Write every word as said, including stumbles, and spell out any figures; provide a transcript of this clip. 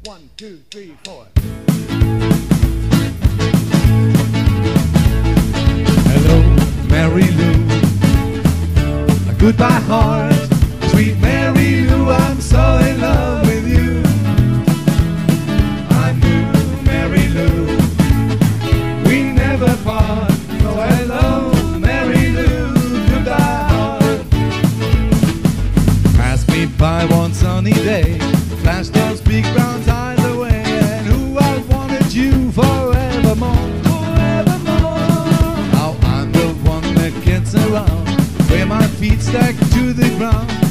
One, two, three, four. Hello, Mary Lou. Goodbye, heart. Sweet Mary Lou, I'm so in love with you. I knew Mary Lou, we never part. So hello, Mary Lou, goodbye, heart. Pass me by one sunny day, flash those big brown eyes away, and who I wanted you forevermore, forevermore. Now I'm the one that gets around, where my feet stack to the ground.